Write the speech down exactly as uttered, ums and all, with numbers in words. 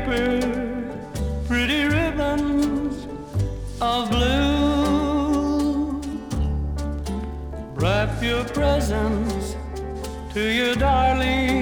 paper, pretty ribbons of blue. Wrap your presents to your darling